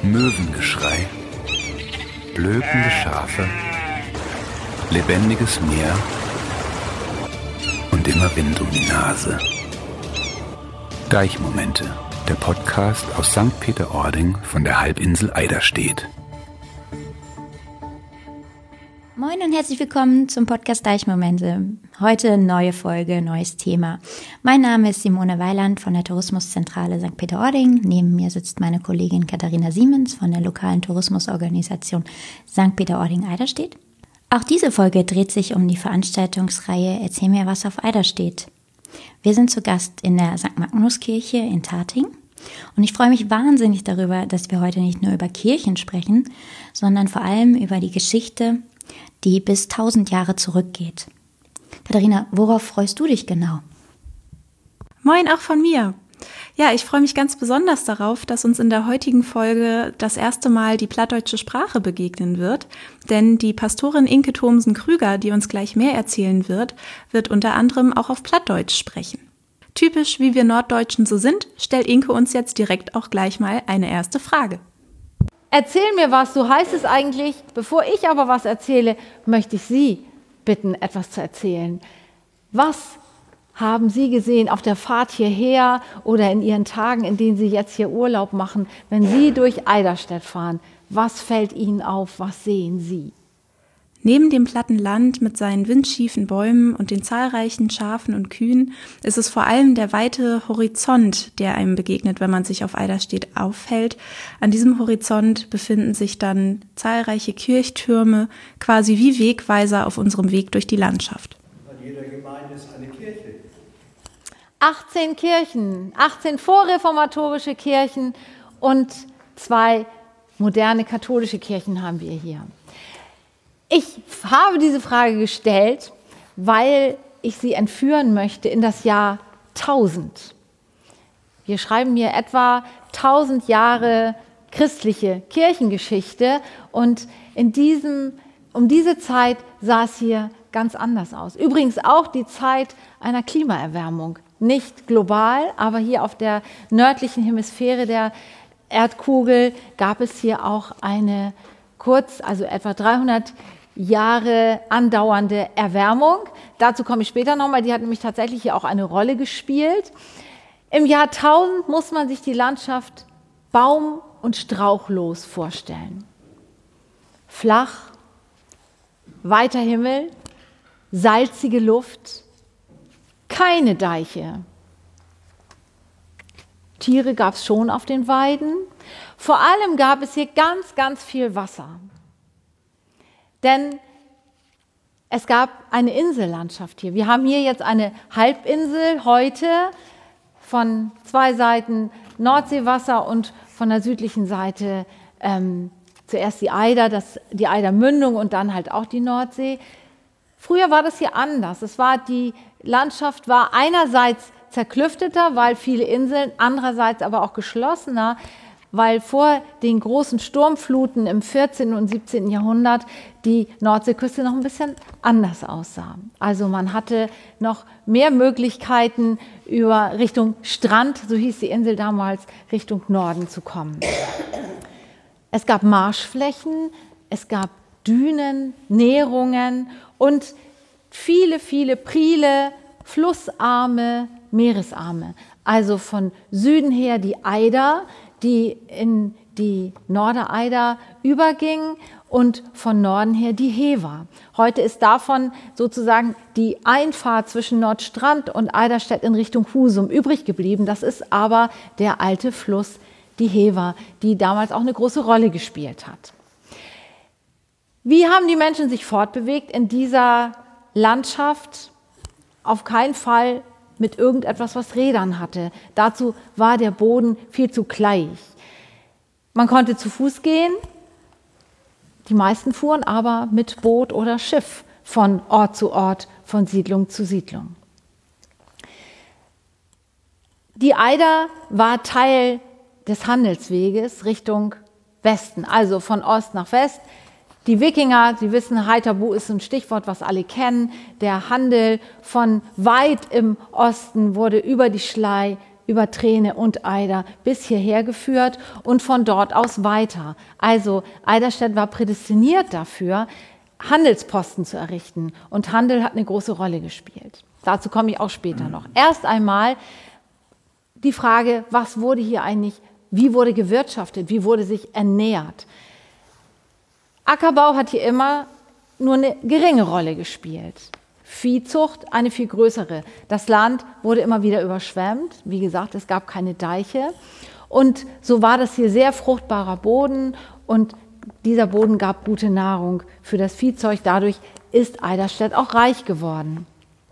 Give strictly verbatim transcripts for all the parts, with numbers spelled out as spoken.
Möwengeschrei, blökende Schafe, lebendiges Meer und immer Wind um die Nase. Deichmomente, der Podcast aus Sankt Peter-Ording von der Halbinsel Eiderstedt. Moin und herzlich willkommen zum Podcast Deichmomente. Heute neue Folge, neues Thema. Mein Name ist Simone Weiland von der Tourismuszentrale Sankt Peter-Ording. Neben mir sitzt meine Kollegin Katharina Siemens von der lokalen Tourismusorganisation Sankt Peter-Ording Eiderstedt. Auch diese Folge dreht sich um die Veranstaltungsreihe Erzähl mir was auf Eiderstedt. Wir sind zu Gast in der Sankt Magnuskirche in Tating. Und ich freue mich wahnsinnig darüber, dass wir heute nicht nur über Kirchen sprechen, sondern vor allem über die Geschichte, die bis tausend Jahre zurückgeht. Katharina, worauf freust du dich genau? Moin auch von mir. Ja, ich freue mich ganz besonders darauf, dass uns in der heutigen Folge das erste Mal die plattdeutsche Sprache begegnen wird. Denn die Pastorin Inke Thomsen-Krüger, die uns gleich mehr erzählen wird, wird unter anderem auch auf Plattdeutsch sprechen. Typisch, wie wir Norddeutschen so sind, stellt Inke uns jetzt direkt auch gleich mal eine erste Frage. Erzähl mir was, so heißt es eigentlich. Bevor ich aber was erzähle, möchte ich Sie bitten, etwas zu erzählen. Was haben Sie gesehen auf der Fahrt hierher oder in Ihren Tagen, in denen Sie jetzt hier Urlaub machen, wenn Sie durch Eiderstedt fahren? Was fällt Ihnen auf? Was sehen Sie? Neben dem platten Land mit seinen windschiefen Bäumen und den zahlreichen Schafen und Kühen ist es vor allem der weite Horizont, der einem begegnet, wenn man sich auf Eiderstedt aufhält. An diesem Horizont befinden sich dann zahlreiche Kirchtürme, quasi wie Wegweiser auf unserem Weg durch die Landschaft. An jeder Gemeinde ist eine Kirche. achtzehn Kirchen, achtzehn vorreformatorische Kirchen und zwei moderne katholische Kirchen haben wir hier. Ich habe diese Frage gestellt, weil ich Sie entführen möchte in das Jahr tausend. Wir schreiben hier etwa tausend Jahre christliche Kirchengeschichte und in diesem, um diese Zeit sah es hier ganz anders aus. Übrigens auch die Zeit einer Klimaerwärmung. Nicht global, aber hier auf der nördlichen Hemisphäre der Erdkugel gab es hier auch eine kurz, also etwa dreihundert Jahre andauernde Erwärmung. Dazu komme ich später nochmal, die hat nämlich tatsächlich hier auch eine Rolle gespielt. Im Jahr tausend muss man sich die Landschaft baum- und strauchlos vorstellen. Flach, weiter Himmel, salzige Luft, keine Deiche. Tiere gab es schon auf den Weiden. Vor allem gab es hier ganz, ganz viel Wasser. Denn es gab eine Insellandschaft hier. Wir haben hier jetzt eine Halbinsel heute von zwei Seiten Nordseewasser und von der südlichen Seite ähm, zuerst die Eider, das, die Eidermündung und dann halt auch die Nordsee. Früher war das hier anders. Es war, die Landschaft war einerseits zerklüfteter, weil viele Inseln, andererseits aber auch geschlossener, weil vor den großen Sturmfluten im vierzehnten und siebzehnten Jahrhundert die Nordseeküste noch ein bisschen anders aussah. Also man hatte noch mehr Möglichkeiten, über Richtung Strand, so hieß die Insel damals, Richtung Norden zu kommen. Es gab Marschflächen, es gab Dünen, Nährungen und viele, viele Priele, Flussarme, Meeresarme. Also von Süden her die Eider, die in die Nordereider überging und von Norden her die Hever. Heute ist davon sozusagen die Einfahrt zwischen Nordstrand und Eiderstedt in Richtung Husum übrig geblieben. Das ist aber der alte Fluss, die Hever, die damals auch eine große Rolle gespielt hat. Wie haben die Menschen sich fortbewegt in dieser Landschaft? Auf keinen Fall mit irgendetwas, was Rädern hatte. Dazu war der Boden viel zu kleiig. Man konnte zu Fuß gehen, die meisten fuhren aber mit Boot oder Schiff von Ort zu Ort, von Siedlung zu Siedlung. Die Eider war Teil des Handelsweges Richtung Westen, also von Ost nach West. Die Wikinger, Sie wissen, Heiterbu ist ein Stichwort, was alle kennen. Der Handel von weit im Osten wurde über die Schlei über Treene und Eider bis hierher geführt und von dort aus weiter. Also Eiderstedt war prädestiniert dafür, Handelsposten zu errichten. Und Handel hat eine große Rolle gespielt. Dazu komme ich auch später noch. Erst einmal die Frage, was wurde hier eigentlich, wie wurde gewirtschaftet, wie wurde sich ernährt? Ackerbau hat hier immer nur eine geringe Rolle gespielt. Viehzucht eine viel größere. Das Land wurde immer wieder überschwemmt. Wie gesagt, es gab keine Deiche. Und so war das hier sehr fruchtbarer Boden und dieser Boden gab gute Nahrung für das Viehzeug. Dadurch ist Eiderstedt auch reich geworden.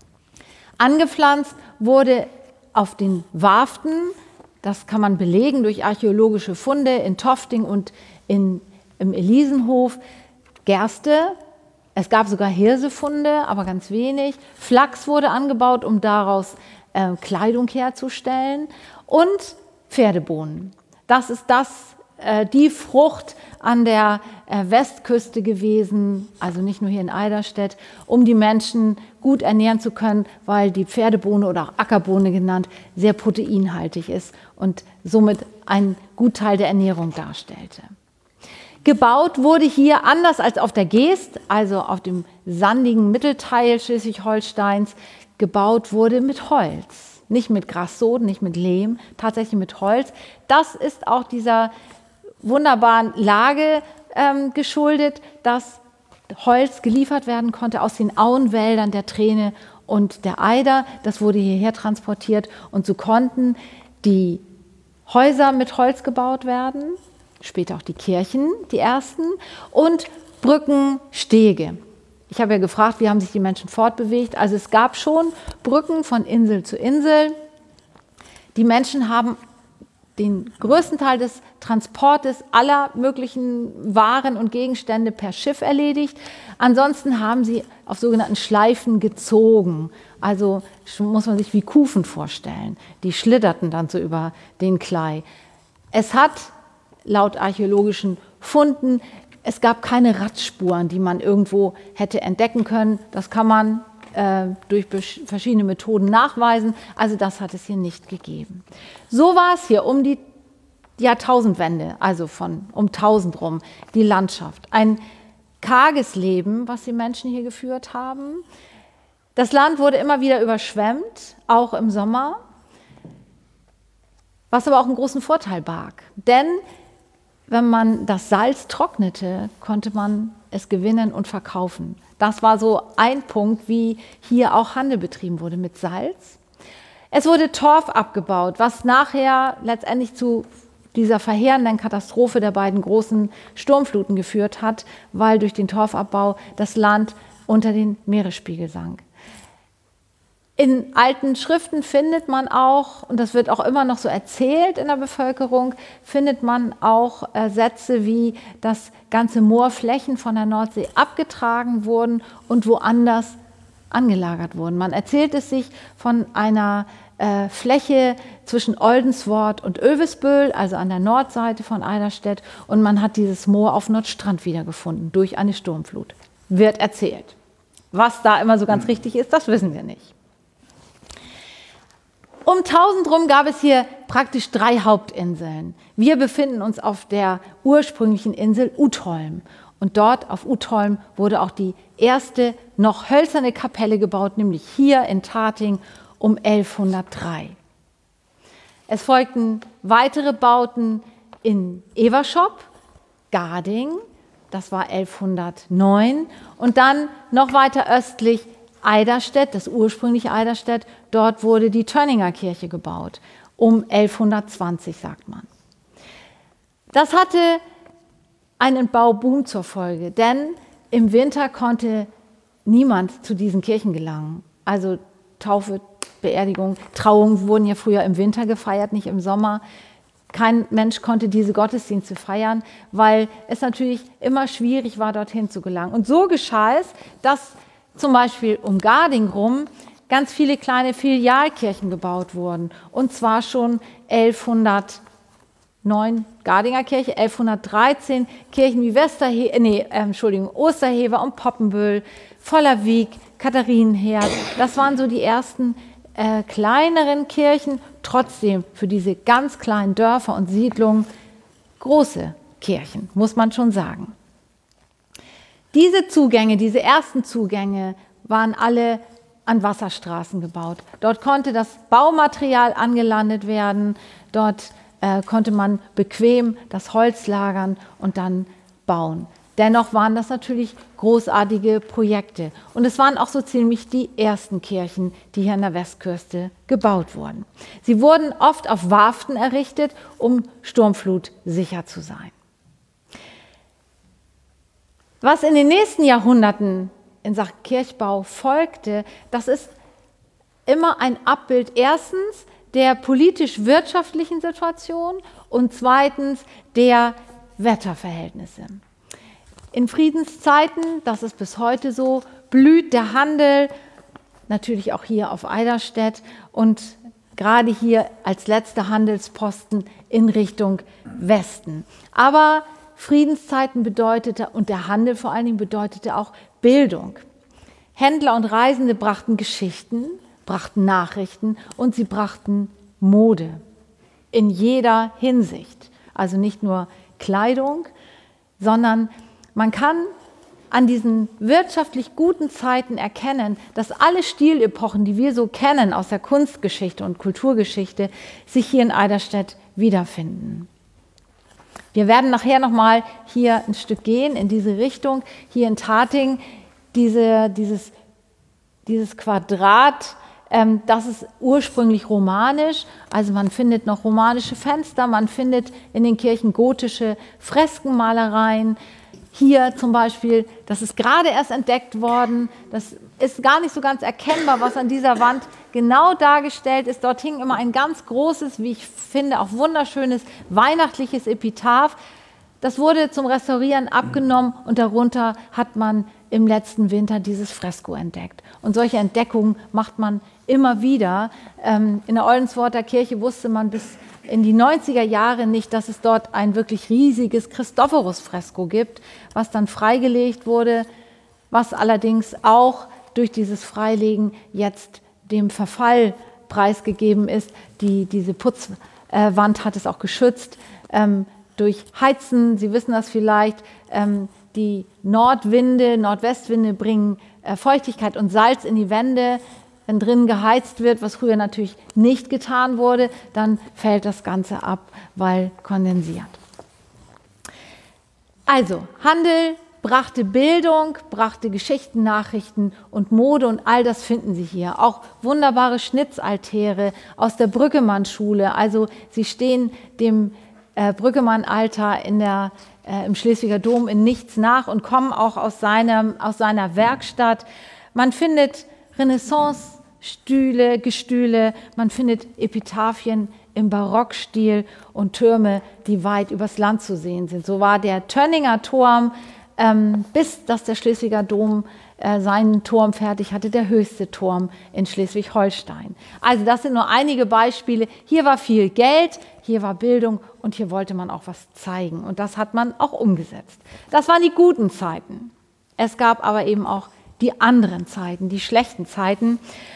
Angepflanzt wurde auf den Warften, das kann man belegen durch archäologische Funde in Tofting und in, im Elisenhof, Gerste. Es gab sogar Hirsefunde, aber ganz wenig. Flachs wurde angebaut, um daraus äh, Kleidung herzustellen. Und Pferdebohnen. Das ist das, äh, die Frucht an der äh, Westküste gewesen, also nicht nur hier in Eiderstedt, um die Menschen gut ernähren zu können, weil die Pferdebohne oder auch Ackerbohne genannt sehr proteinhaltig ist und somit einen Gutteil der Ernährung darstellte. Gebaut wurde hier, anders als auf der Geest, also auf dem sandigen Mittelteil Schleswig-Holsteins, gebaut wurde mit Holz. Nicht mit Grassoden, nicht mit Lehm, tatsächlich mit Holz. Das ist auch dieser wunderbaren Lage ähm, geschuldet, dass Holz geliefert werden konnte aus den Auenwäldern der Treene und der Eider. Das wurde hierher transportiert und so konnten die Häuser mit Holz gebaut werden. Später auch die Kirchen, die ersten, und Brücken, Stege. Ich habe ja gefragt, wie haben sich die Menschen fortbewegt. Also es gab schon Brücken von Insel zu Insel. Die Menschen haben den größten Teil des Transportes aller möglichen Waren und Gegenstände per Schiff erledigt. Ansonsten haben sie auf sogenannten Schleifen gezogen. Also muss man sich wie Kufen vorstellen. Die schlitterten dann so über den Klei. Es hat laut archäologischen Funden, es gab keine Radspuren, die man irgendwo hätte entdecken können. Das kann man äh, durch verschiedene Methoden nachweisen. Also das hat es hier nicht gegeben. So war es hier um die Jahrtausendwende, also von um tausend rum, die Landschaft. Ein karges Leben, was die Menschen hier geführt haben. Das Land wurde immer wieder überschwemmt, auch im Sommer, was aber auch einen großen Vorteil barg. Denn wenn man das Salz trocknete, konnte man es gewinnen und verkaufen. Das war so ein Punkt, wie hier auch Handel betrieben wurde mit Salz. Es wurde Torf abgebaut, was nachher letztendlich zu dieser verheerenden Katastrophe der beiden großen Sturmfluten geführt hat, weil durch den Torfabbau das Land unter den Meeresspiegel sank. In alten Schriften findet man auch, und das wird auch immer noch so erzählt in der Bevölkerung, findet man auch äh, Sätze wie, dass ganze Moorflächen von der Nordsee abgetragen wurden und woanders angelagert wurden. Man erzählt es sich von einer äh, Fläche zwischen Oldenswort und Övesböl, also an der Nordseite von Eiderstedt, und man hat dieses Moor auf Nordstrand wiedergefunden durch eine Sturmflut. Wird erzählt. Was da immer so ganz richtig ist, das wissen wir nicht. Um tausend rum gab es hier praktisch drei Hauptinseln. Wir befinden uns auf der ursprünglichen Insel Utholm. Und dort auf Utholm wurde auch die erste noch hölzerne Kapelle gebaut, nämlich hier in Tating um elfhundertdrei. Es folgten weitere Bauten in Everschop, Garding, das war elfhundertneun, und dann noch weiter östlich Eiderstedt, das ursprüngliche Eiderstedt, dort wurde die Tönninger Kirche gebaut, um elfhundertzwanzig, sagt man. Das hatte einen Bauboom zur Folge, denn im Winter konnte niemand zu diesen Kirchen gelangen. Also Taufe, Beerdigung, Trauungen wurden ja früher im Winter gefeiert, nicht im Sommer. Kein Mensch konnte diese Gottesdienste feiern, weil es natürlich immer schwierig war, dorthin zu gelangen. Und so geschah es, dass zum Beispiel um Garding rum ganz viele kleine Filialkirchen gebaut wurden. Und zwar schon elfhundertneun, Gardinger Kirche, elfhundertdreizehn Kirchen wie Westerhe nee, äh, Entschuldigung, Osterhever und Poppenbüll, Vollerwiek, Katharinenherd. Das waren so die ersten äh, kleineren Kirchen, trotzdem für diese ganz kleinen Dörfer und Siedlungen große Kirchen, muss man schon sagen. Diese Zugänge, diese ersten Zugänge waren alle an Wasserstraßen gebaut. Dort konnte das Baumaterial angelandet werden, dort äh, konnte man bequem das Holz lagern und dann bauen. Dennoch waren das natürlich großartige Projekte. Und es waren auch so ziemlich die ersten Kirchen, die hier an der Westküste gebaut wurden. Sie wurden oft auf Warften errichtet, um sturmflutsicher zu sein. Was in den nächsten Jahrhunderten in Sachen Kirchbau folgte, das ist immer ein Abbild erstens der politisch-wirtschaftlichen Situation und zweitens der Wetterverhältnisse. In Friedenszeiten, das ist bis heute so, blüht der Handel, natürlich auch hier auf Eiderstedt und gerade hier als letzter Handelsposten in Richtung Westen. Aber Friedenszeiten bedeutete, und der Handel vor allen Dingen bedeutete auch Bildung. Händler und Reisende brachten Geschichten, brachten Nachrichten und sie brachten Mode in jeder Hinsicht. Also nicht nur Kleidung, sondern man kann an diesen wirtschaftlich guten Zeiten erkennen, dass alle Stilepochen, die wir so kennen aus der Kunstgeschichte und Kulturgeschichte, sich hier in Eiderstedt wiederfinden. Wir werden nachher nochmal hier ein Stück gehen in diese Richtung. Hier in Tating, diese, dieses, dieses Quadrat, ähm, das ist ursprünglich romanisch. Also man findet noch romanische Fenster, man findet in den Kirchen gotische Freskenmalereien. Hier zum Beispiel, das ist gerade erst entdeckt worden, das ist gar nicht so ganz erkennbar, was an dieser Wand genau dargestellt ist. Dort hing immer ein ganz großes, wie ich finde, auch wunderschönes weihnachtliches Epitaph. Das wurde zum Restaurieren abgenommen und darunter hat man im letzten Winter dieses Fresko entdeckt. Und solche Entdeckungen macht man immer wieder. In der Oldensworter Kirche wusste man bis in die neunziger Jahre nicht, dass es dort ein wirklich riesiges Christophorus-Fresko gibt, was dann freigelegt wurde, was allerdings auch durch dieses Freilegen jetzt dem Verfall preisgegeben ist. Die, diese Putzwand hat es auch geschützt ähm, durch Heizen. Sie wissen das vielleicht. Ähm, die Nordwinde, Nordwestwinde bringen äh, Feuchtigkeit und Salz in die Wände. Wenn drin geheizt wird, was früher natürlich nicht getan wurde, dann fällt das Ganze ab, weil kondensiert. Also, Handel brachte Bildung, brachte Geschichten, Nachrichten und Mode und all das finden Sie hier. Auch wunderbare Schnitzaltäre aus der Brüggemann-Schule. Also sie stehen dem äh, Brüggemann-Altar in der, äh, im Schleswiger Dom in nichts nach und kommen auch aus, seinem, aus seiner Werkstatt. Man findet Renaissance-Stühle, Gestühle, man findet Epitaphien im Barockstil und Türme, die weit übers Land zu sehen sind. So war der Tönninger Turm, ähm, bis dass der Schleswiger Dom äh, seinen Turm fertig hatte, der höchste Turm in Schleswig-Holstein. Also das sind nur einige Beispiele. Hier war viel Geld, hier war Bildung und hier wollte man auch was zeigen. Und das hat man auch umgesetzt. Das waren die guten Zeiten. Es gab aber eben auch die anderen Zeiten, die schlechten Zeiten,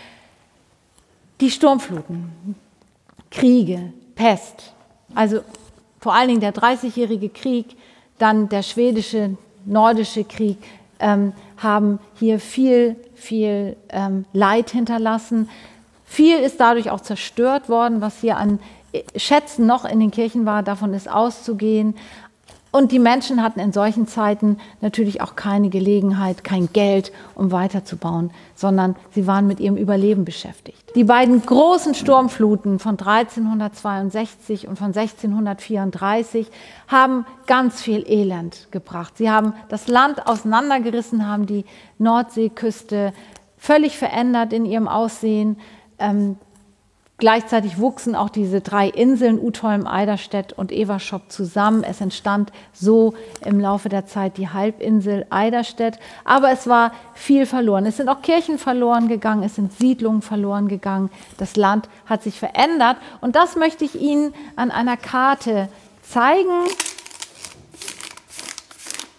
die Sturmfluten, Kriege, Pest, also vor allen Dingen der dreißigjährige Krieg, dann der schwedische, nordische Krieg, ähm, haben hier viel, viel ähm, Leid hinterlassen. Viel ist dadurch auch zerstört worden, was hier an Schätzen noch in den Kirchen war, davon ist auszugehen. Und die Menschen hatten in solchen Zeiten natürlich auch keine Gelegenheit, kein Geld, um weiterzubauen, sondern sie waren mit ihrem Überleben beschäftigt. Die beiden großen Sturmfluten von dreizehnhundertzweiundsechzig und von sechzehnhundertvierunddreißig haben ganz viel Elend gebracht. Sie haben das Land auseinandergerissen, haben die Nordseeküste völlig verändert in ihrem Aussehen. Ähm, Gleichzeitig wuchsen auch diese drei Inseln, Utholm, Eiderstedt und Everschop, zusammen. Es entstand so im Laufe der Zeit die Halbinsel Eiderstedt. Aber es war viel verloren. Es sind auch Kirchen verloren gegangen, es sind Siedlungen verloren gegangen. Das Land hat sich verändert. Und das möchte ich Ihnen an einer Karte zeigen.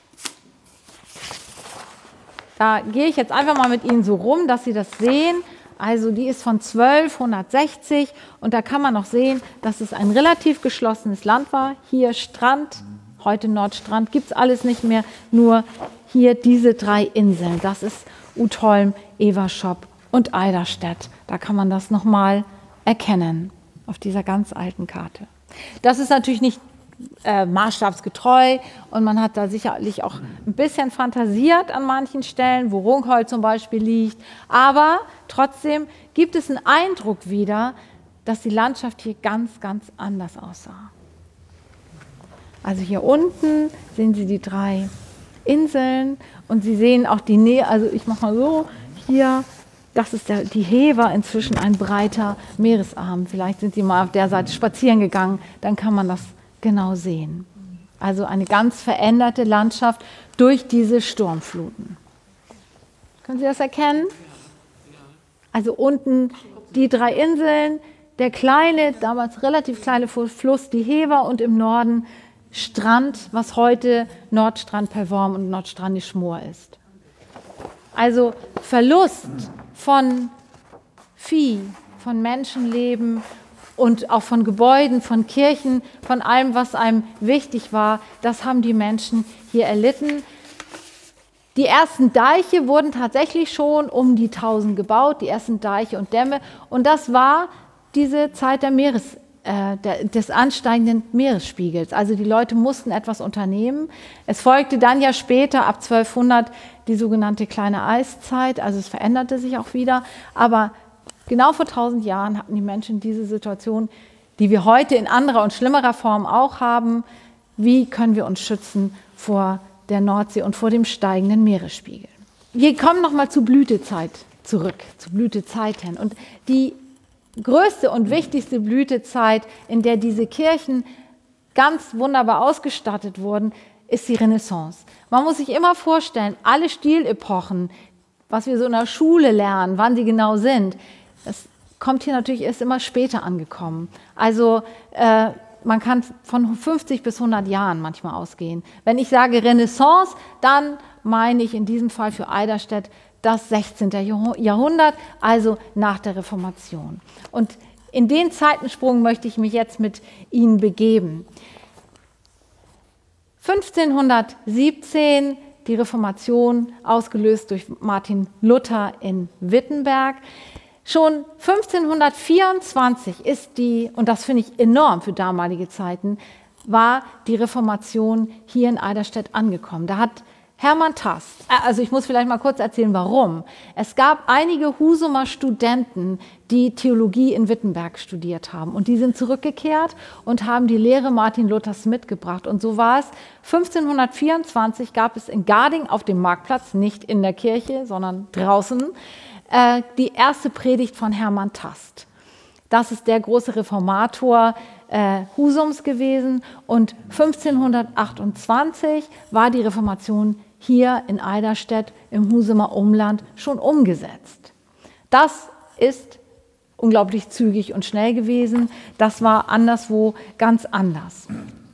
Da gehe ich jetzt einfach mal mit Ihnen so rum, dass Sie das sehen. Also die ist von zwölfhundertsechzig und da kann man noch sehen, dass es ein relativ geschlossenes Land war. Hier Strand, heute Nordstrand, gibt es alles nicht mehr, nur hier diese drei Inseln. Das ist Utholm, Evershoep und Eiderstedt. Da kann man das nochmal erkennen auf dieser ganz alten Karte. Das ist natürlich nicht äh, maßstabsgetreu und man hat da sicherlich auch ein bisschen fantasiert an manchen Stellen, wo Rungholt zum Beispiel liegt. Aber trotzdem gibt es einen Eindruck wieder, dass die Landschaft hier ganz, ganz anders aussah. Also hier unten sehen Sie die drei Inseln und Sie sehen auch die Nähe, also ich mache mal so, hier, das ist der, die Hever, inzwischen ein breiter Meeresarm. Vielleicht sind Sie mal auf der Seite spazieren gegangen, dann kann man das genau sehen. Also eine ganz veränderte Landschaft durch diese Sturmfluten. Können Sie das erkennen? Also unten die drei Inseln, der kleine, damals relativ kleine Fluss, die Hever und im Norden Strand, was heute Nordstrand Pelvorm und Nordstrandisch Moor ist. Also Verlust von Vieh, von Menschenleben und auch von Gebäuden, von Kirchen, von allem, was einem wichtig war, das haben die Menschen hier erlitten. Die ersten Deiche wurden tatsächlich schon um die tausend gebaut, die ersten Deiche und Dämme. Und das war diese Zeit der Meeres, äh, der, des ansteigenden Meeresspiegels. Also die Leute mussten etwas unternehmen. Es folgte dann ja später, ab zwölfhundert, die sogenannte kleine Eiszeit. Also es veränderte sich auch wieder. Aber genau vor tausend Jahren hatten die Menschen diese Situation, die wir heute in anderer und schlimmerer Form auch haben. Wie können wir uns schützen vor der Nordsee und vor dem steigenden Meeresspiegel? Wir kommen nochmal zur Blütezeit zurück, zu Blütezeiten. Und die größte und wichtigste Blütezeit, in der diese Kirchen ganz wunderbar ausgestattet wurden, ist die Renaissance. Man muss sich immer vorstellen, alle Stilepochen, was wir so in der Schule lernen, wann sie genau sind, das kommt hier natürlich erst immer später angekommen. Also äh, man kann von fünfzig bis hundert Jahren manchmal ausgehen. Wenn ich sage Renaissance, dann meine ich in diesem Fall für Eiderstedt das sechzehnten Jahrhundert, also nach der Reformation. Und in den Zeitensprung möchte ich mich jetzt mit Ihnen begeben. fünfzehnhundertsiebzehn, die Reformation, ausgelöst durch Martin Luther in Wittenberg. Schon fünfzehnhundertvierundzwanzig ist die, und das finde ich enorm für damalige Zeiten, war die Reformation hier in Eiderstedt angekommen. Da hat Hermann Tast, also ich muss vielleicht mal kurz erzählen, warum. Es gab einige Husumer Studenten, die Theologie in Wittenberg studiert haben und die sind zurückgekehrt und haben die Lehre Martin Luthers mitgebracht. Und so war es, fünfzehnhundertvierundzwanzig gab es in Garding auf dem Marktplatz, nicht in der Kirche, sondern draußen, äh, die erste Predigt von Hermann Tast. Das ist der große Reformator äh, Husums gewesen und fünfzehnhundertachtundzwanzig war die Reformation hier in Eiderstedt im Husumer Umland schon umgesetzt. Das ist unglaublich zügig und schnell gewesen. Das war anderswo ganz anders.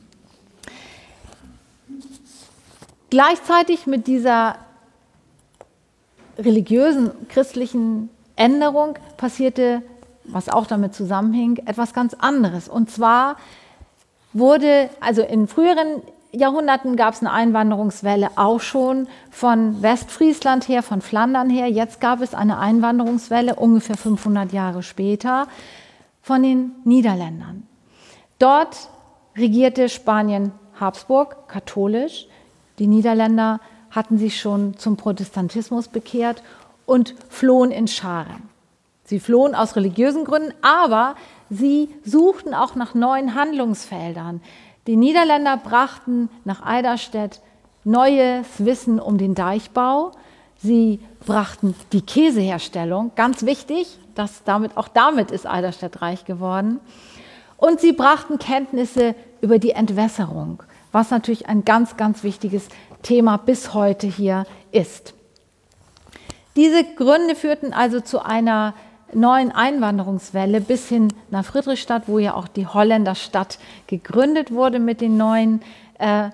Gleichzeitig mit dieser religiösen, christlichen Änderung passierte, was auch damit zusammenhing, etwas ganz anderes. Und zwar wurde, also in früheren Jahrhunderten gab es eine Einwanderungswelle auch schon von Westfriesland her, von Flandern her. Jetzt gab es eine Einwanderungswelle, ungefähr fünfhundert Jahre später, von den Niederländern. Dort regierte Spanien Habsburg, katholisch. Die Niederländer hatten sich schon zum Protestantismus bekehrt und flohen in Scharen. Sie flohen aus religiösen Gründen, aber sie suchten auch nach neuen Handlungsfeldern. Die Niederländer brachten nach Eiderstedt neues Wissen um den Deichbau. Sie brachten die Käseherstellung, ganz wichtig, dass damit, auch damit ist Eiderstedt reich geworden. Und sie brachten Kenntnisse über die Entwässerung, was natürlich ein ganz, ganz wichtiges Thema bis heute hier ist. Diese Gründe führten also zu einer neuen Einwanderungswelle bis hin nach Friedrichstadt, wo ja auch die Holländerstadt gegründet wurde mit den neuen äh,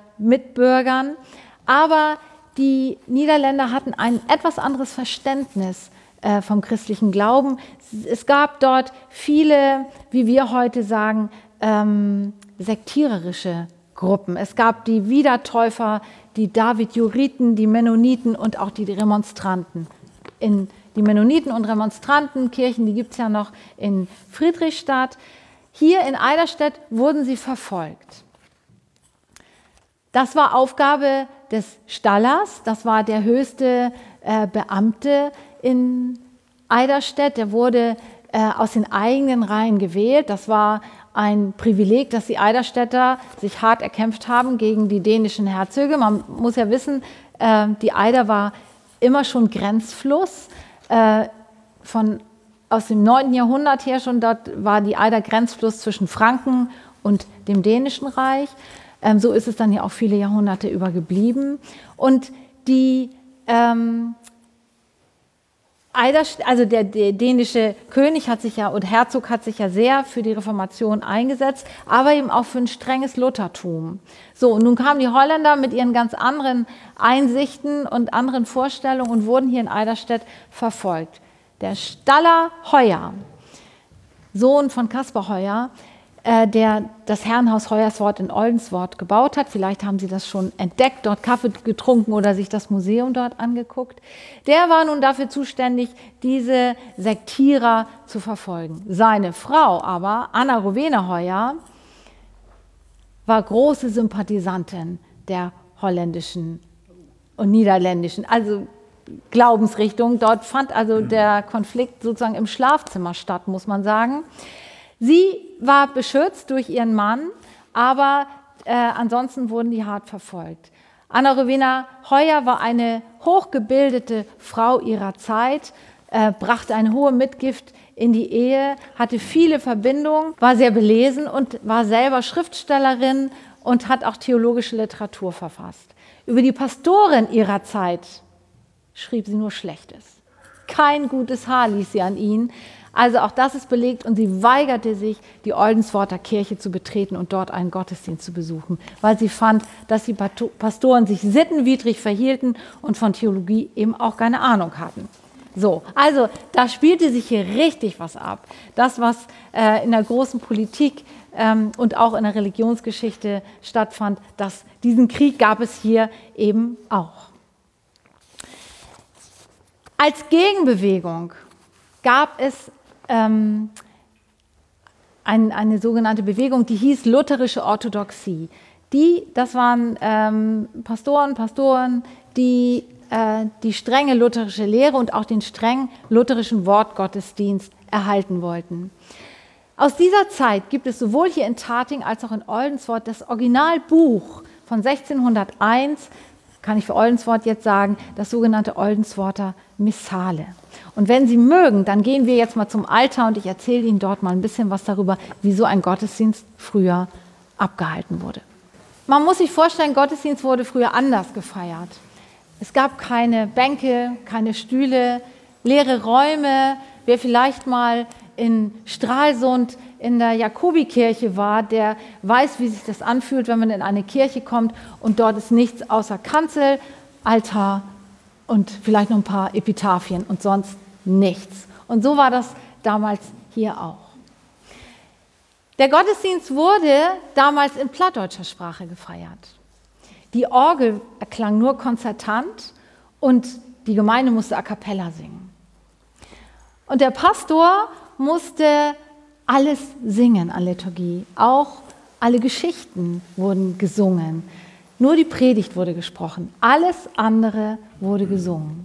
Mitbürgern. Aber die Niederländer hatten ein etwas anderes Verständnis äh, vom christlichen Glauben. Es gab dort viele, wie wir heute sagen, ähm, sektiererische Gruppen. Es gab die Wiedertäufer, die David-Juriten, die Mennoniten und auch die Remonstranten. In die Mennoniten und Remonstrantenkirchen, die gibt es ja noch in Friedrichstadt. Hier in Eiderstedt wurden sie verfolgt. Das war Aufgabe des Stallers, das war der höchste äh, Beamte in Eiderstedt. Der wurde äh, aus den eigenen Reihen gewählt. Das war ein Privileg, dass die Eiderstädter sich hart erkämpft haben gegen die dänischen Herzöge. Man muss ja wissen, äh, die Eider war immer schon Grenzfluss. Äh, von, aus dem neunten Jahrhundert her schon, dort war die Eider Grenzfluss zwischen Franken und dem Dänischen Reich. Ähm, so ist es dann ja auch viele Jahrhunderte über geblieben. Und die ähm, Eiderst- also der, der dänische König hat sich ja und Herzog hat sich ja sehr für die Reformation eingesetzt, aber eben auch für ein strenges Luthertum. So, und nun kamen die Holländer mit ihren ganz anderen Einsichten und anderen Vorstellungen und wurden hier in Eiderstedt verfolgt. Der Staller Heuer, Sohn von Caspar Heuer, der das Herrenhaus Hoyerswort in Oldenswort gebaut hat. Vielleicht haben Sie das schon entdeckt, dort Kaffee getrunken oder sich das Museum dort angeguckt. Der war nun dafür zuständig, diese Sektierer zu verfolgen. Seine Frau aber, Anna Rowena Heuer, war große Sympathisantin der holländischen und niederländischen, also Glaubensrichtung. Dort fand also der Konflikt sozusagen im Schlafzimmer statt, muss man sagen. Sie war beschützt durch ihren Mann, aber äh, ansonsten wurden die hart verfolgt. Anna Rowena Heuer war eine hochgebildete Frau ihrer Zeit, äh, brachte eine hohe Mitgift in die Ehe, hatte viele Verbindungen, war sehr belesen und war selber Schriftstellerin und hat auch theologische Literatur verfasst. Über die Pastorin ihrer Zeit schrieb sie nur Schlechtes. Kein gutes Haar ließ sie an ihn. Also auch das ist belegt und sie weigerte sich, die Oldensworter Kirche zu betreten und dort einen Gottesdienst zu besuchen, weil sie fand, dass die Pastoren sich sittenwidrig verhielten und von Theologie eben auch keine Ahnung hatten. So, also da spielte sich hier richtig was ab. Das, was äh, in der großen Politik ähm, und auch in der Religionsgeschichte stattfand, das, diesen Krieg gab es hier eben auch. Als Gegenbewegung gab es ähm, ein, eine sogenannte Bewegung, die hieß lutherische Orthodoxie. Die, das waren ähm, Pastoren, Pastoren, die äh, die strenge lutherische Lehre und auch den streng lutherischen Wortgottesdienst erhalten wollten. Aus dieser Zeit gibt es sowohl hier in Tating als auch in Oldenswort das Originalbuch von sechzehnhunderteins, kann ich für Oldenswort jetzt sagen, das sogenannte Oldensworter Missale. Und wenn Sie mögen, dann gehen wir jetzt mal zum Altar und ich erzähle Ihnen dort mal ein bisschen was darüber, wie so ein Gottesdienst früher abgehalten wurde. Man muss sich vorstellen, Gottesdienst wurde früher anders gefeiert. Es gab keine Bänke, keine Stühle, leere Räume. Wer vielleicht mal in Stralsund in der Jakobikirche war, der weiß, wie sich das anfühlt, wenn man in eine Kirche kommt und dort ist nichts außer Kanzel, Altar und vielleicht noch ein paar Epitaphien und sonst nichts. Und so war das damals hier auch. Der Gottesdienst wurde damals in plattdeutscher Sprache gefeiert. Die Orgel erklang nur konzertant und die Gemeinde musste a cappella singen. Und der Pastor musste alles singen an Liturgie, auch alle Geschichten wurden gesungen. Nur die Predigt wurde gesprochen, alles andere wurde gesungen.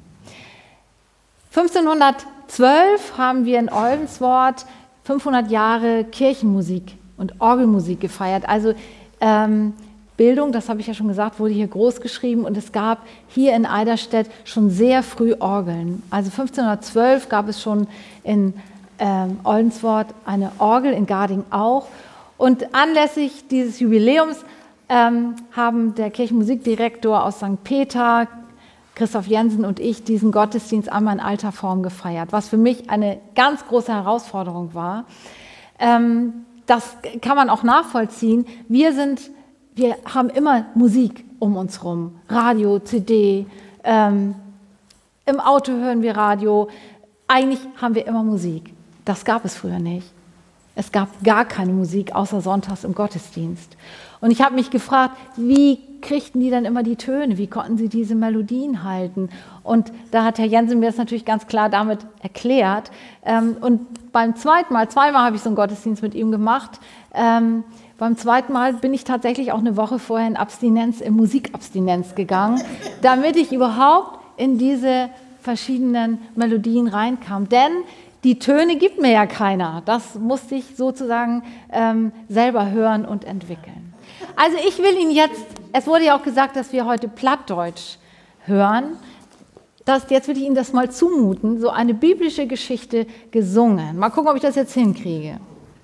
fünfzehnhundertzwölf haben wir in Oldenswort fünfhundert Jahre Kirchenmusik und Orgelmusik gefeiert. Also ähm, Bildung, das habe ich ja schon gesagt, wurde hier groß geschrieben und es gab hier in Eiderstedt schon sehr früh Orgeln. Also fünfzehnhundertzwölf gab es schon in ähm, Oldenswort eine Orgel, in Garding auch. Und anlässlich dieses Jubiläums ähm, haben der Kirchenmusikdirektor aus Sankt Peter, Christoph Jensen und ich diesen Gottesdienst einmal in alter Form gefeiert, was für mich eine ganz große Herausforderung war. Ähm, das kann man auch nachvollziehen. Wir sind, wir haben immer Musik um uns rum, Radio, C D, ähm, im Auto hören wir Radio. eigentlich haben wir immer Musik. Das gab es früher nicht. Es gab gar keine Musik, außer sonntags im Gottesdienst. Und ich habe mich gefragt, wie kriegten die dann immer die Töne? Wie konnten sie diese Melodien halten? Und da hat Herr Jensen mir das natürlich ganz klar damit erklärt. Und beim zweiten Mal, zweimal habe ich so einen Gottesdienst mit ihm gemacht. Ähm, beim zweiten Mal bin ich tatsächlich auch eine Woche vorher in Abstinenz, in Musikabstinenz gegangen, damit ich überhaupt in diese verschiedenen Melodien reinkam. Denn die Töne gibt mir ja keiner. Das musste ich sozusagen ähm, selber hören und entwickeln. Also ich will Ihnen jetzt, es wurde ja auch gesagt, dass wir heute Plattdeutsch hören. Das, jetzt will ich Ihnen das mal zumuten, so eine biblische Geschichte gesungen. Mal gucken, ob ich das jetzt hinkriege.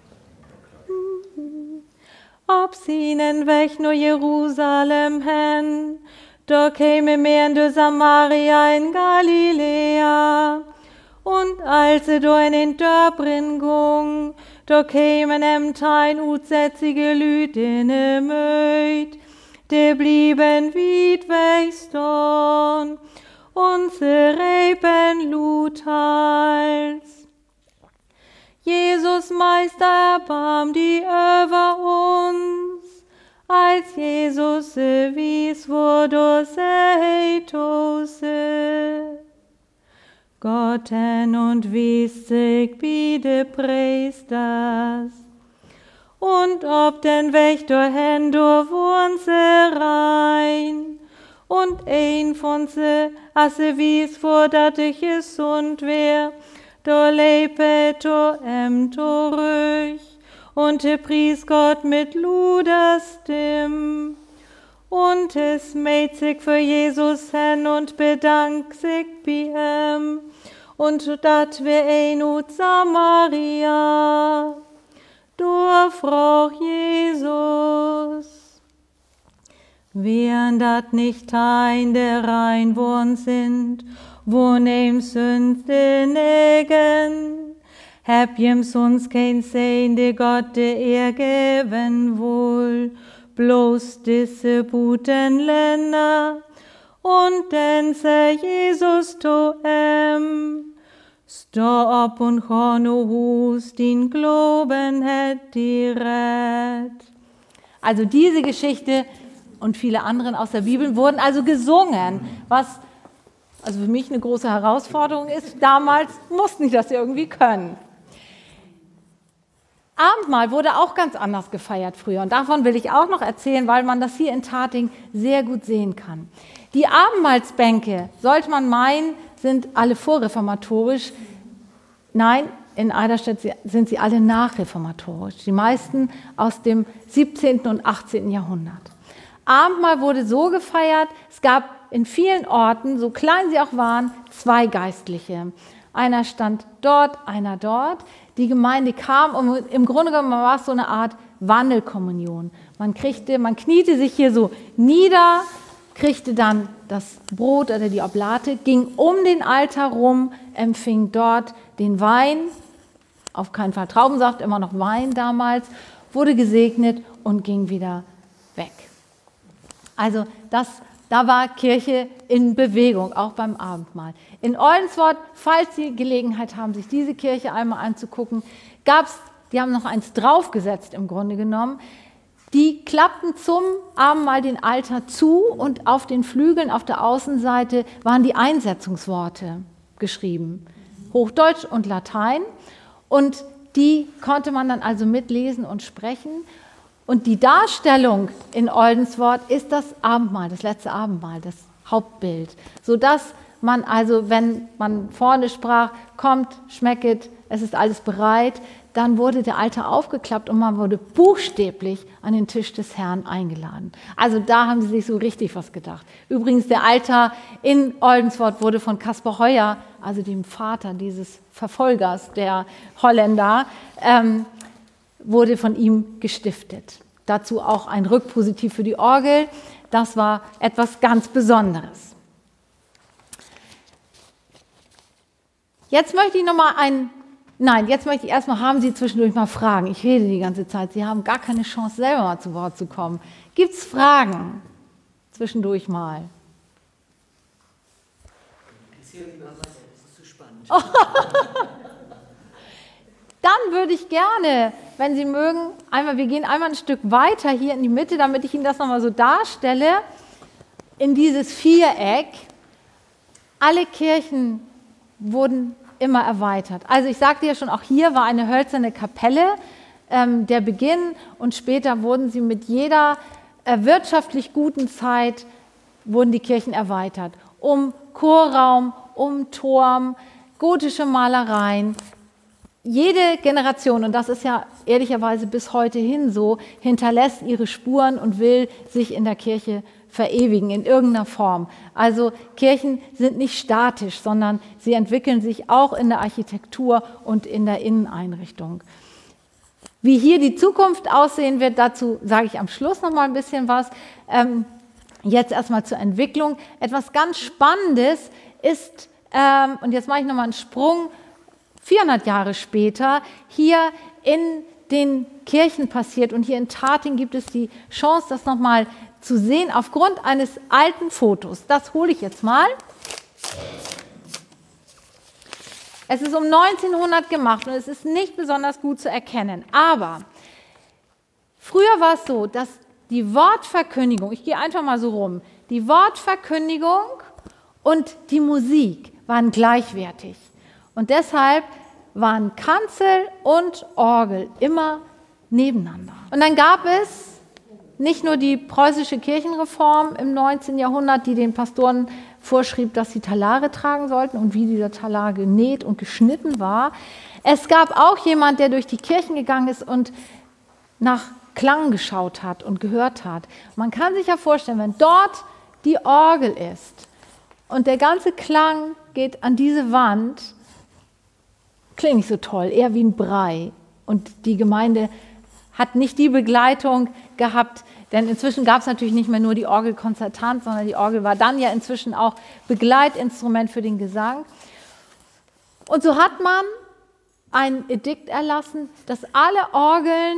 Ob sie ihnen weg nur Jerusalem hen, da käme mehr in der Samaria in Galiläa. Und als sie da in den Dörprin gung, da kämen em Tein utsätzige Lüt in e Möd, de blieben weit weg stån, und sie reiben Luthals. Jesus Meister, erbarm die über uns, als Jesus se wies, wo du seitose. Gotten und wies sich biede Priesters, und ob den Weg dorthin, durch wohn se rein, und ein von se, as se wies, vor dat ich gesund wär, da lebet o em zurück, und te pries Gott mit luder Stimm. Und es mäht sich für Jesus hin und bedankt sich bei ihm. Und dat wir ein ut Samaria, du frag Jesus. Wären dat nicht ein der rein worden sind, wo nehm Sünde negen, hab jems uns kein Sein, der Gott der er geben wohl, bloß diese guten Länder, und denn se Jesus to em, stå op und chorno hus, din Glauben het dir ret. Also diese Geschichte und viele anderen aus der Bibel wurden also gesungen, was also für mich eine große Herausforderung ist. Damals mussten die das irgendwie können. Abendmahl wurde auch ganz anders gefeiert früher und davon will ich auch noch erzählen, weil man das hier in Tating sehr gut sehen kann. Die Abendmahlsbänke, sollte man meinen, sind alle vorreformatorisch. Nein, in Eiderstedt sind sie alle nachreformatorisch, die meisten aus dem siebzehnten und achtzehnten Jahrhundert. Abendmahl wurde so gefeiert, es gab in vielen Orten, so klein sie auch waren, zwei Geistliche. Einer stand dort, einer dort. Die Gemeinde kam und im Grunde genommen war es so eine Art Wandelkommunion. Man kriegte, man kniete sich hier so nieder, kriegte dann das Brot oder die Oblate, ging um den Altar rum, empfing dort den Wein, auf keinen Fall Traubensaft, immer noch Wein damals, wurde gesegnet und ging wieder weg. Also das, da war Kirche in Bewegung, auch beim Abendmahl. In Oldenswort, falls Sie Gelegenheit haben, sich diese Kirche einmal anzugucken, gab es, die haben noch eins draufgesetzt im Grunde genommen, die klappten zum Abendmahl den Altar zu und auf den Flügeln auf der Außenseite waren die Einsetzungsworte geschrieben, Hochdeutsch und Latein, und die konnte man dann also mitlesen und sprechen. Und die Darstellung in Oldenswort ist das Abendmahl, das letzte Abendmahl, das Hauptbild, sodass man also, wenn man vorne sprach, kommt, schmecket, es ist alles bereit, dann wurde der Altar aufgeklappt und man wurde buchstäblich an den Tisch des Herrn eingeladen. Also da haben sie sich so richtig was gedacht. Übrigens, der Altar in Oldenswort wurde von Caspar Heuer, also dem Vater dieses Verfolgers der Holländer, ähm, wurde von ihm gestiftet. Dazu auch ein Rückpositiv für die Orgel. Das war etwas ganz Besonderes. Jetzt möchte ich noch mal ein, nein, jetzt möchte ich erstmal, haben Sie zwischendurch mal Fragen? Ich rede die ganze Zeit, Sie haben gar keine Chance, selber mal zu Wort zu kommen. Gibt es Fragen? Zwischendurch mal. Erzählen Sie mal weiter, das ist so spannend. Dann würde ich gerne, wenn Sie mögen, einmal, wir gehen einmal ein Stück weiter hier in die Mitte, damit ich Ihnen das nochmal so darstelle, in dieses Viereck. Alle Kirchen wurden immer erweitert. Also ich sagte ja schon, auch hier war eine hölzerne Kapelle ähm, der Beginn und später wurden sie mit jeder äh, wirtschaftlich guten Zeit, wurden die Kirchen erweitert. Um Chorraum, um Turm, gotische Malereien. Jede Generation, und das ist ja ehrlicherweise bis heute hin so, hinterlässt ihre Spuren und will sich in der Kirche verewigen, in irgendeiner Form. Also Kirchen sind nicht statisch, sondern sie entwickeln sich auch in der Architektur und in der Inneneinrichtung. Wie hier die Zukunft aussehen wird, dazu sage ich am Schluss noch mal ein bisschen was. Ähm, jetzt erstmal zur Entwicklung. Etwas ganz Spannendes ist, ähm, und jetzt mache ich noch mal einen Sprung, vierhundert Jahre später hier in den Kirchen passiert. Und hier in Tating gibt es die Chance, das nochmal zu sehen, aufgrund eines alten Fotos. Das hole ich jetzt mal. Es ist um neunzehnhundert gemacht und es ist nicht besonders gut zu erkennen. Aber früher war es so, dass die Wortverkündigung, ich gehe einfach mal so rum, die Wortverkündigung und die Musik waren gleichwertig. Und deshalb waren Kanzel und Orgel immer nebeneinander. Und dann gab es nicht nur die preußische Kirchenreform im neunzehnten Jahrhundert, die den Pastoren vorschrieb, dass sie Talare tragen sollten und wie dieser Talar genäht und geschnitten war. Es gab auch jemand, der durch die Kirchen gegangen ist und nach Klang geschaut hat und gehört hat. Man kann sich ja vorstellen, wenn dort die Orgel ist und der ganze Klang geht an diese Wand, klingt nicht so toll, eher wie ein Brei. Und die Gemeinde hat nicht die Begleitung gehabt, denn inzwischen gab es natürlich nicht mehr nur die Orgel konzertant, sondern die Orgel war dann ja inzwischen auch Begleitinstrument für den Gesang. Und so hat man ein Edikt erlassen, dass alle Orgeln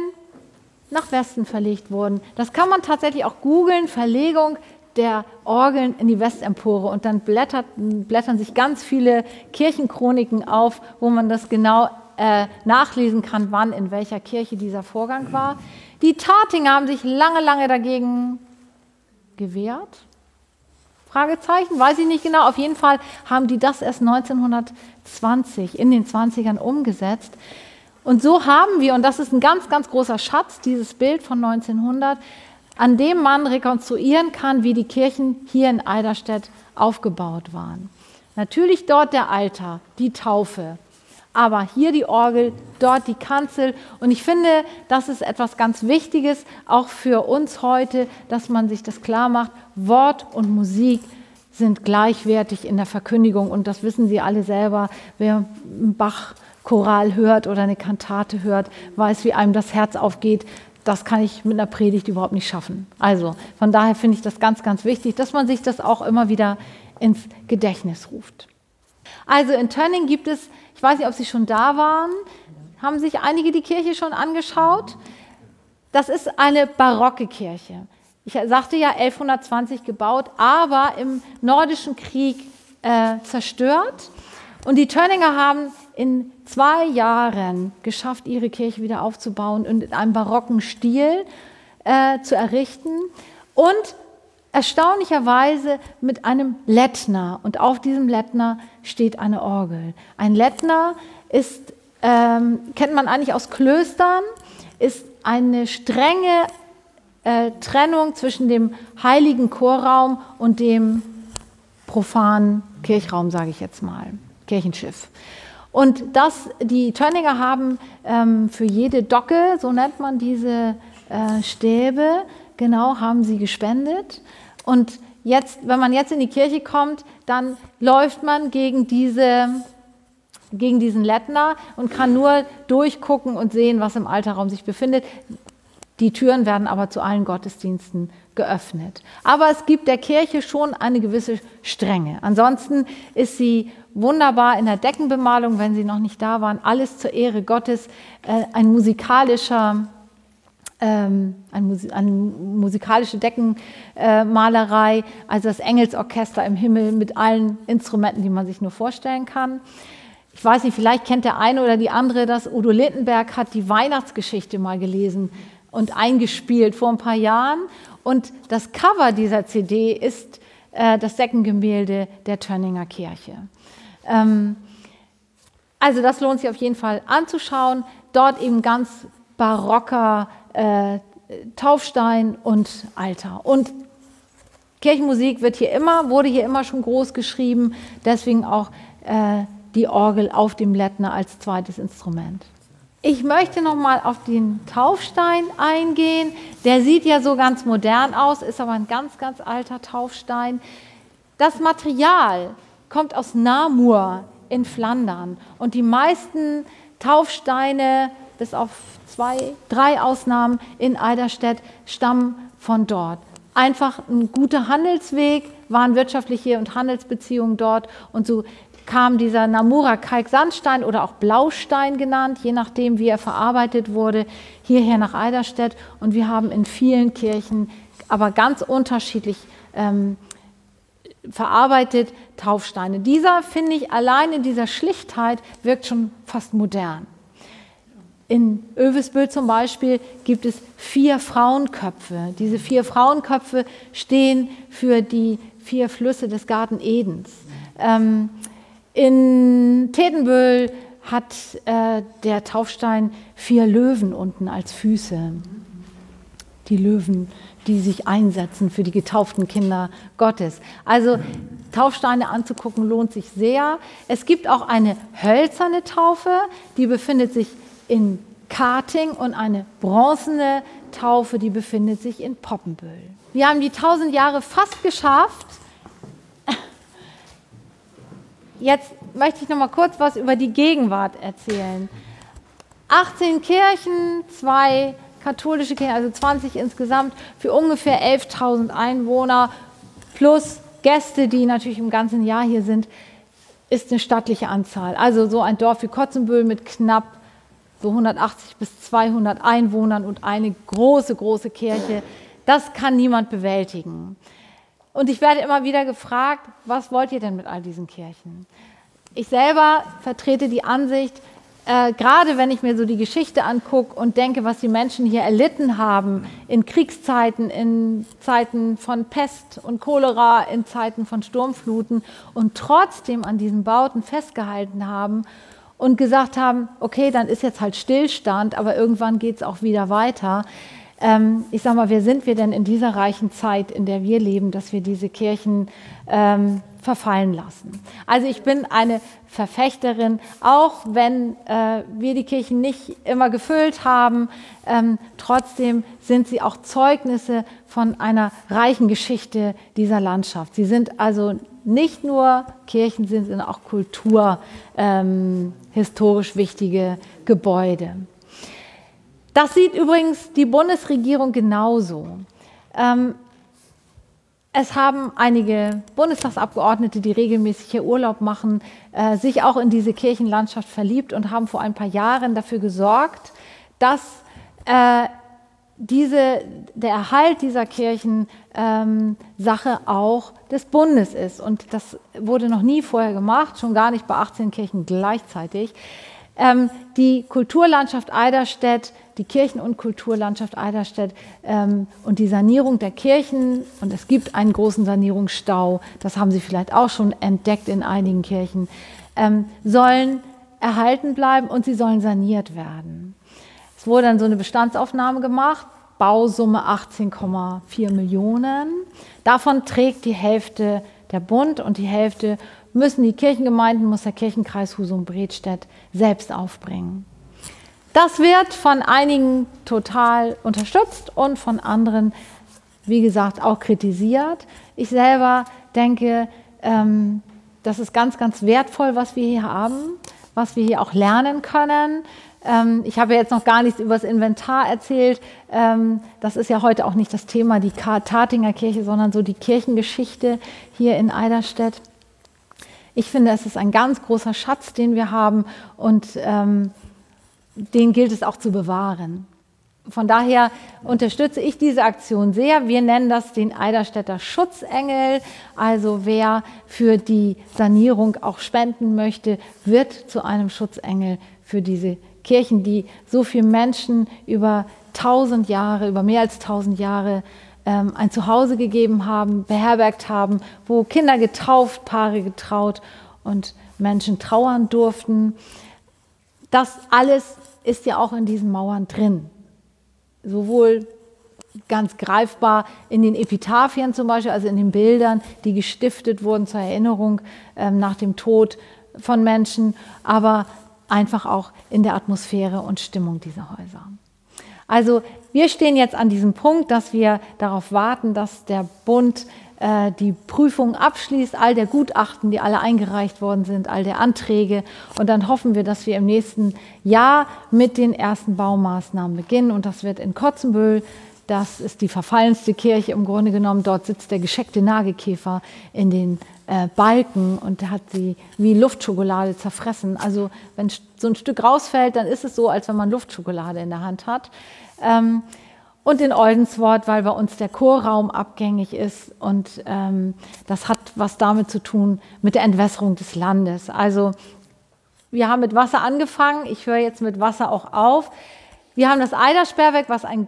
nach Westen verlegt wurden. Das kann man tatsächlich auch googeln, Verlegung der Orgeln in die Westempore. Und dann blättert, blättern sich ganz viele Kirchenchroniken auf, wo man das genau äh, nachlesen kann, wann in welcher Kirche dieser Vorgang war. Die Tatinger haben sich lange, lange dagegen gewehrt. Fragezeichen, weiß ich nicht genau. Auf jeden Fall haben die das erst neunzehnhundertzwanzig, in den zwanzigern umgesetzt. Und so haben wir, und das ist ein ganz, ganz großer Schatz, dieses Bild von neunzehnhundert, an dem man rekonstruieren kann, wie die Kirchen hier in Eiderstedt aufgebaut waren. Natürlich dort der Altar, die Taufe, aber hier die Orgel, dort die Kanzel. Und ich finde, das ist etwas ganz Wichtiges, auch für uns heute, dass man sich das klar macht, Wort und Musik sind gleichwertig in der Verkündigung. Und das wissen Sie alle selber, wer einen Bach-Choral hört oder eine Kantate hört, weiß, wie einem das Herz aufgeht. Das kann ich mit einer Predigt überhaupt nicht schaffen. Also von daher finde ich das ganz, ganz wichtig, dass man sich das auch immer wieder ins Gedächtnis ruft. Also in Tönning gibt es, ich weiß nicht, ob Sie schon da waren, haben sich einige die Kirche schon angeschaut? Das ist eine barocke Kirche. Ich sagte ja, elfhundertzwanzig gebaut, aber im Nordischen Krieg äh, zerstört. Und die Tönninger haben in zwei Jahren geschafft, ihre Kirche wieder aufzubauen und in einem barocken Stil äh, zu errichten. Und erstaunlicherweise mit einem Lettner. Und auf diesem Lettner steht eine Orgel. Ein Lettner ist, ähm, kennt man eigentlich aus Klöstern, ist eine strenge äh, Trennung zwischen dem heiligen Chorraum und dem profanen Kirchraum, sage ich jetzt mal, Kirchenschiff. Und das, die Tönninger haben ähm, für jede Docke, so nennt man diese äh, Stäbe, genau, haben sie gespendet. Und jetzt, wenn man jetzt in die Kirche kommt, dann läuft man gegen, diese, gegen diesen Lettner und kann nur durchgucken und sehen, was im Altarraum sich befindet. Die Türen werden aber zu allen Gottesdiensten geöffnet. Aber es gibt der Kirche schon eine gewisse Strenge. Ansonsten ist sie wunderbar in der Deckenbemalung, wenn Sie noch nicht da waren. Alles zur Ehre Gottes. Äh, ein musikalischer, ähm, ein Musi eine musikalische Deckenmalerei, äh, also das Engelsorchester im Himmel mit allen Instrumenten, die man sich nur vorstellen kann. Ich weiß nicht, vielleicht kennt der eine oder die andere das. Udo Lindenberg hat die Weihnachtsgeschichte mal gelesen und eingespielt vor ein paar Jahren. Und das Cover dieser C D ist äh, das Deckengemälde der Tönninger Kirche. Ähm, also das lohnt sich auf jeden Fall anzuschauen. Dort eben ganz barocker äh, Taufstein und Altar. Und Kirchenmusik wird hier immer, wurde hier immer schon groß geschrieben, deswegen auch äh, die Orgel auf dem Lettner als zweites Instrument. Ich möchte noch mal auf den Taufstein eingehen. Der sieht ja so ganz modern aus, ist aber ein ganz, ganz alter Taufstein. Das Material kommt aus Namur in Flandern und die meisten Taufsteine, bis auf zwei, drei Ausnahmen in Eiderstedt, stammen von dort. Einfach ein guter Handelsweg, waren wirtschaftliche und Handelsbeziehungen dort und so kam dieser Namurer Kalksandstein oder auch Blaustein genannt, je nachdem wie er verarbeitet wurde, hierher nach Eiderstedt und wir haben in vielen Kirchen, aber ganz unterschiedlich ähm, verarbeitet, Taufsteine. Dieser, finde ich, allein in dieser Schlichtheit wirkt schon fast modern. In Övesbøl zum Beispiel gibt es vier Frauenköpfe. Diese vier Frauenköpfe stehen für die vier Flüsse des Garten Edens. Ähm, in Tedenbøl hat äh, der Taufstein vier Löwen unten als Füße. Die Löwen, die sich einsetzen für die getauften Kinder Gottes. Also Taufsteine anzugucken lohnt sich sehr. Es gibt auch eine hölzerne Taufe, die befindet sich in Karting und eine bronzene Taufe, die befindet sich in Poppenbøl. Wir haben die tausend Jahre fast geschafft. Jetzt möchte ich noch mal kurz was über die Gegenwart erzählen. achtzehn Kirchen, zwei katholische Kirchen, also zwanzig insgesamt, für ungefähr elftausend Einwohner plus Gäste, die natürlich im ganzen Jahr hier sind, ist eine stattliche Anzahl. Also so ein Dorf wie Kotzenbøl mit knapp so hundertachtzig bis zweihundert Einwohnern und eine große, große Kirche, das kann niemand bewältigen. Und ich werde immer wieder gefragt, was wollt ihr denn mit all diesen Kirchen? Ich selber vertrete die Ansicht, äh, gerade wenn ich mir so die Geschichte angucke und denke, was die Menschen hier erlitten haben in Kriegszeiten, in Zeiten von Pest und Cholera, in Zeiten von Sturmfluten und trotzdem an diesen Bauten festgehalten haben und gesagt haben, okay, dann ist jetzt halt Stillstand, aber irgendwann geht es auch wieder weiter. Ähm, ich sage mal, wer sind wir denn in dieser reichen Zeit, in der wir leben, dass wir diese Kirchen ähm, verfallen lassen? Also ich bin eine Verfechterin, auch wenn äh, wir die Kirchen nicht immer gefüllt haben, ähm, trotzdem sind sie auch Zeugnisse von einer reichen Geschichte dieser Landschaft. Sie sind also nicht nur Kirchen, sie sind auch Kultur, ähm, historisch wichtige Gebäude. Das sieht übrigens die Bundesregierung genauso. Ähm, es haben einige Bundestagsabgeordnete, die regelmäßig hier Urlaub machen, äh, sich auch in diese Kirchenlandschaft verliebt und haben vor ein paar Jahren dafür gesorgt, dass äh, diese, der Erhalt dieser Kirchen ähm, Sache auch des Bundes ist. Und das wurde noch nie vorher gemacht, schon gar nicht bei achtzehn Kirchen gleichzeitig. Ähm, die Kulturlandschaft Eiderstedt, die Kirchen- und Kulturlandschaft Eiderstedt ähm, und die Sanierung der Kirchen, und es gibt einen großen Sanierungsstau, das haben Sie vielleicht auch schon entdeckt in einigen Kirchen, ähm, sollen erhalten bleiben und sie sollen saniert werden. Es wurde dann so eine Bestandsaufnahme gemacht, Bausumme achtzehn Komma vier Millionen. Davon trägt die Hälfte der Bund und die Hälfte müssen die Kirchengemeinden, muss der Kirchenkreis Husum-Bredstedt selbst aufbringen. Das wird von einigen total unterstützt und von anderen, wie gesagt, auch kritisiert. Ich selber denke, ähm, das ist ganz, ganz wertvoll, was wir hier haben, was wir hier auch lernen können. Ähm, ich habe jetzt noch gar nichts über das Inventar erzählt. Ähm, das ist ja heute auch nicht das Thema, die Tatinger Kirche, sondern so die Kirchengeschichte hier in Eiderstedt. Ich finde, es ist ein ganz großer Schatz, den wir haben und ähm, den gilt es auch zu bewahren. von daher unterstütze ich diese Aktion sehr. Wir nennen das den Eiderstedter Schutzengel. Also wer für die Sanierung auch spenden möchte, wird zu einem Schutzengel für diese Kirchen, die so viele Menschen über tausend Jahre, über mehr als tausend Jahre ähm, ein Zuhause gegeben haben, beherbergt haben, wo Kinder getauft, Paare getraut und Menschen trauern durften. Das alles ist ja auch in diesen Mauern drin. Sowohl ganz greifbar in den Epitaphien zum Beispiel, also in den Bildern, die gestiftet wurden zur Erinnerung ähm, nach dem Tod von Menschen, aber einfach auch in der Atmosphäre und Stimmung dieser Häuser. Also wir stehen jetzt an diesem Punkt, dass wir darauf warten, dass der Bund äh, die Prüfung abschließt, all der Gutachten, die alle eingereicht worden sind, all der Anträge. Und dann hoffen wir, dass wir im nächsten Jahr mit den ersten Baumaßnahmen beginnen. Und das wird in Kotzenbüll. Das ist die verfallenste Kirche im Grunde genommen. Dort sitzt der gescheckte Nagelkäfer in den äh, Balken und hat sie wie Luftschokolade zerfressen. Also wenn so ein Stück rausfällt, dann ist es so, als wenn man Luftschokolade in der Hand hat. Ähm, und in Oldenswort, weil bei uns der Chorraum abgängig ist. Und ähm, das hat was damit zu tun mit der Entwässerung des Landes. Also wir haben mit Wasser angefangen. Ich höre jetzt mit Wasser auch auf. Wir haben das Eidersperrwerk, was ein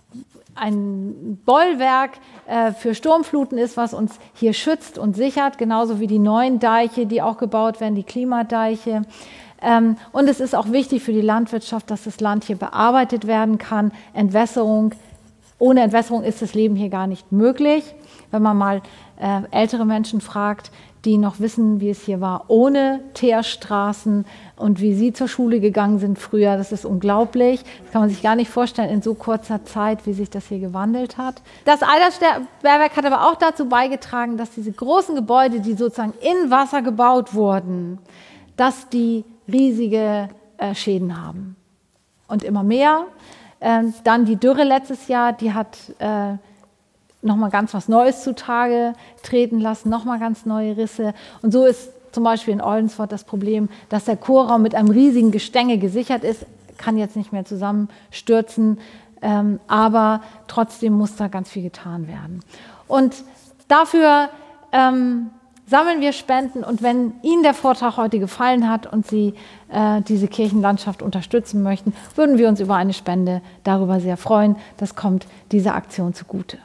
ein Bollwerk äh, für Sturmfluten ist, was uns hier schützt und sichert, genauso wie die neuen Deiche, die auch gebaut werden, die Klimadeiche. Ähm, und es ist auch wichtig für die Landwirtschaft, dass das Land hier bearbeitet werden kann. Entwässerung, ohne Entwässerung ist das Leben hier gar nicht möglich. Wenn man mal äh, ältere Menschen fragt, die noch wissen, wie es hier war, ohne Teerstraßen und wie sie zur Schule gegangen sind früher. Das ist unglaublich. Das kann man sich gar nicht vorstellen in so kurzer Zeit, wie sich das hier gewandelt hat. Das Eidersperrwerk hat aber auch dazu beigetragen, dass diese großen Gebäude, die sozusagen in Wasser gebaut wurden, dass die riesige äh, Schäden haben. Und immer mehr. Ähm, dann die Dürre letztes Jahr, die hat äh, nochmal ganz was Neues zutage treten lassen, nochmal ganz neue Risse. Und so ist zum Beispiel in Oldensfort das Problem, dass der Chorraum mit einem riesigen Gestänge gesichert ist, kann jetzt nicht mehr zusammenstürzen, ähm, aber trotzdem muss da ganz viel getan werden. Und dafür ähm, sammeln wir Spenden, und wenn Ihnen der Vortrag heute gefallen hat und Sie äh, diese Kirchenlandschaft unterstützen möchten, würden wir uns über eine Spende darüber sehr freuen. Das kommt dieser Aktion zugute.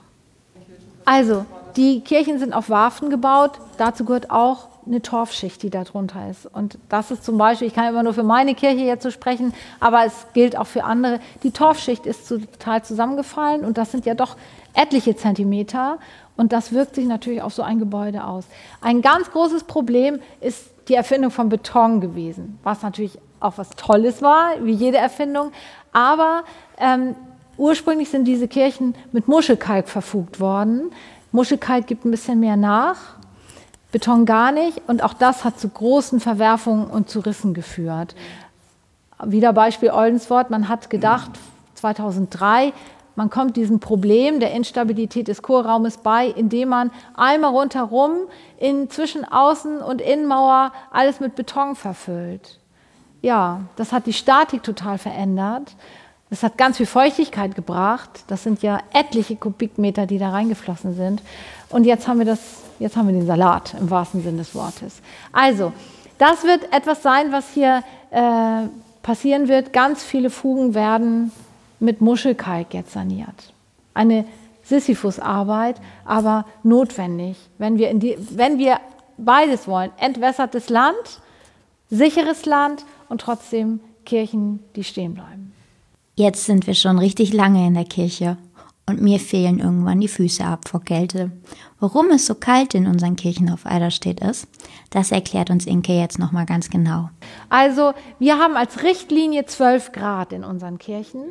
Also, die Kirchen sind auf Warfen gebaut, dazu gehört auch eine Torfschicht, die da drunter ist. Und das ist zum Beispiel, ich kann immer nur für meine Kirche jetzt so sprechen, aber es gilt auch für andere, die Torfschicht ist total zusammengefallen und das sind ja doch etliche Zentimeter und das wirkt sich natürlich auf so ein Gebäude aus. Ein ganz großes Problem ist die Erfindung von Beton gewesen, was natürlich auch was Tolles war, wie jede Erfindung, aber ähm, ursprünglich sind diese Kirchen mit Muschelkalk verfugt worden. Muschelkalk gibt ein bisschen mehr nach, Beton gar nicht. Und auch das hat zu großen Verwerfungen und zu Rissen geführt. Wieder Beispiel Oldenswort. Man hat gedacht, zweitausenddrei, man kommt diesem Problem der Instabilität des Chorraumes bei, indem man einmal rundherum in zwischen Außen- und Innenmauer alles mit Beton verfüllt. Ja, das hat die Statik total verändert. Das hat ganz viel Feuchtigkeit gebracht. Das sind ja etliche Kubikmeter, die da reingeflossen sind. Und jetzt haben wir das, jetzt haben wir den Salat im wahrsten Sinne des Wortes. Also, das wird etwas sein, was hier äh, passieren wird. Ganz viele Fugen werden mit Muschelkalk jetzt saniert. Eine Sisyphus-Arbeit, aber notwendig, wenn wir, in die, wenn wir beides wollen. Entwässertes Land, sicheres Land und trotzdem Kirchen, die stehen bleiben. Jetzt sind wir schon richtig lange in der Kirche und mir fehlen irgendwann die Füße ab vor Kälte. Warum es so kalt in unseren Kirchen auf Eiderstedt ist, das erklärt uns Inke jetzt nochmal ganz genau. Also wir haben als Richtlinie zwölf Grad in unseren Kirchen.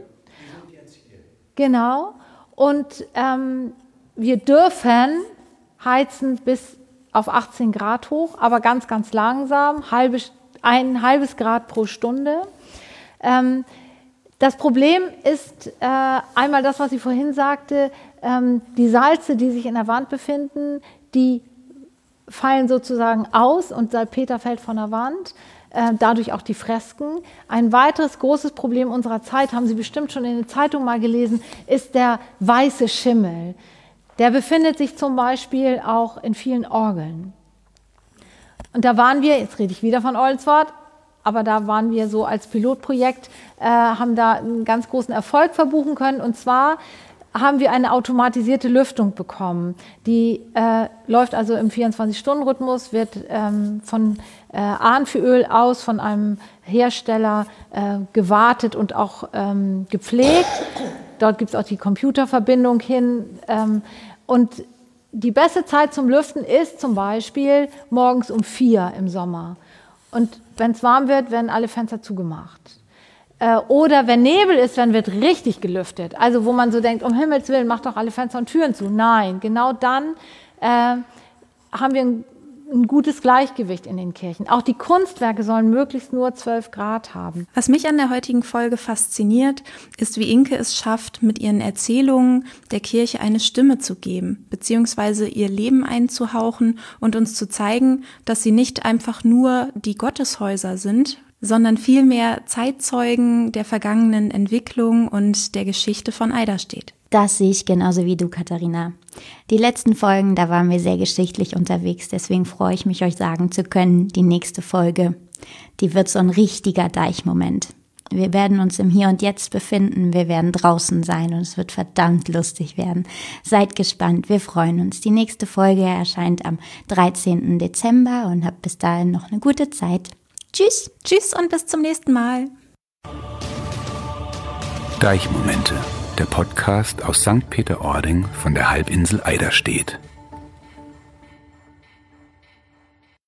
Genau. Und ähm, wir dürfen heizen bis auf achtzehn Grad hoch, aber ganz, ganz langsam, halbe, ein halbes Grad pro Stunde. Ähm, Das Problem ist äh, einmal das, was ich vorhin sagte, ähm, die Salze, die sich in der Wand befinden, die fallen sozusagen aus und Salpeter fällt von der Wand. äh, dadurch auch die Fresken. Ein weiteres großes Problem unserer Zeit, haben Sie bestimmt schon in der Zeitung mal gelesen, ist der weiße Schimmel. Der befindet sich zum Beispiel auch in vielen Orgeln. Und da waren wir, jetzt rede ich wieder von Oldenswort, aber da waren wir so als Pilotprojekt, äh, haben da einen ganz großen Erfolg verbuchen können. Und zwar haben wir eine automatisierte Lüftung bekommen. Die äh, läuft also im vierundzwanzig-Stunden-Rhythmus, wird ähm, von äh, Ahnfööl aus von einem Hersteller äh, gewartet und auch ähm, gepflegt. Dort gibt es auch die Computerverbindung hin. Ähm, und die beste Zeit zum Lüften ist zum Beispiel morgens um vier im Sommer. Und wenn es warm wird, werden alle Fenster zugemacht. Oder wenn Nebel ist, dann wird richtig gelüftet. Also wo man so denkt, um Himmels Willen, macht doch alle Fenster und Türen zu. Nein, genau dann äh, haben wir ein, ein gutes Gleichgewicht in den Kirchen. Auch die Kunstwerke sollen möglichst nur zwölf Grad haben. Was mich an der heutigen Folge fasziniert, ist, wie Inke es schafft, mit ihren Erzählungen der Kirche eine Stimme zu geben, beziehungsweise ihr Leben einzuhauchen und uns zu zeigen, dass sie nicht einfach nur die Gotteshäuser sind, sondern vielmehr Zeitzeugen der vergangenen Entwicklung und der Geschichte von Eiderstedt. Das sehe ich genauso wie du, Katharina. Die letzten Folgen, da waren wir sehr geschichtlich unterwegs, deswegen freue ich mich, euch sagen zu können, die nächste Folge, die wird so ein richtiger Deichmoment. Wir werden uns im Hier und Jetzt befinden, wir werden draußen sein und es wird verdammt lustig werden. Seid gespannt, wir freuen uns. Die nächste Folge erscheint am dreizehnten Dezember und habt bis dahin noch eine gute Zeit. Tschüss. Tschüss und bis zum nächsten Mal. Deichmomente, der Podcast aus Sankt Peter-Ording von der Halbinsel Eiderstedt.